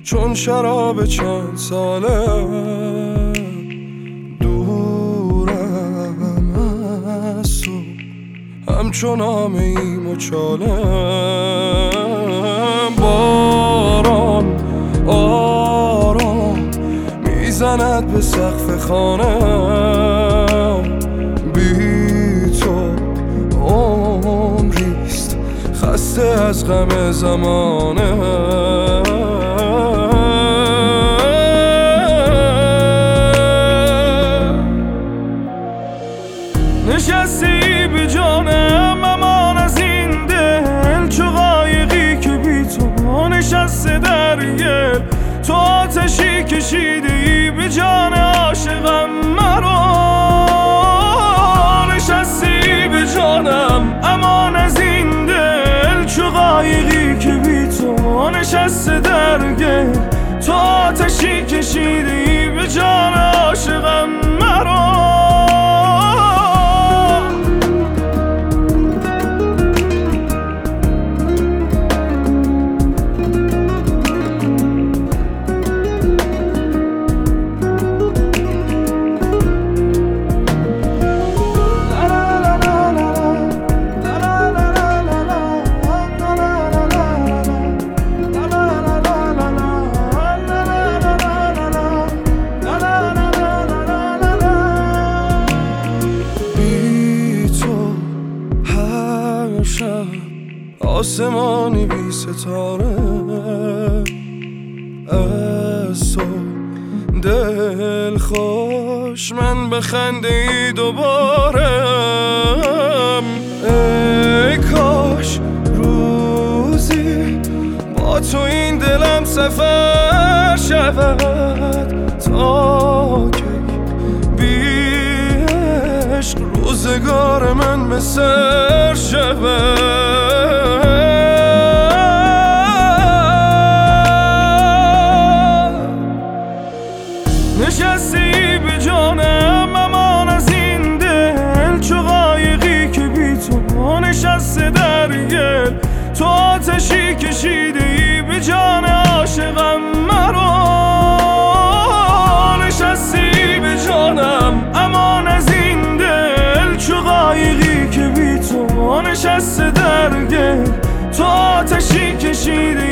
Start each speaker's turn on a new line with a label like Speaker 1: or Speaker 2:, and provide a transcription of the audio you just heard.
Speaker 1: چون شراب چند ساله دورم از تو، همچون آمه ای مچاله. باران آرام میزند به سقف خانه، بی تو عمریست خسته از غم زمانه. نشستی به جانم امان از این دل، چو قایقی که بی تو نشسته در گل. تو آتشی کشیده ای به جان عاشقم مرا. نشستی به جانم امان از این دل، چو قایقی که بی تو نشسته در گل. تو آتشی کشیده ای به جان عاشقم مرا. آسمانی بی ستاره از تو دل خوش، من بخنده ای دوباره. ای کاش روزی با تو این دلم سفر شود، تا که بی عشق روزگار من به سر شود. نشستی به جانم امان از این دل، چو قایقی که بی تو نشسته در گل. تو آتشی کشیده ای به جان عاشقم مرا. نشستی به جانم امان از این دل، چو قایقی که بی تو نشسته در گل. تو آتشی کشیده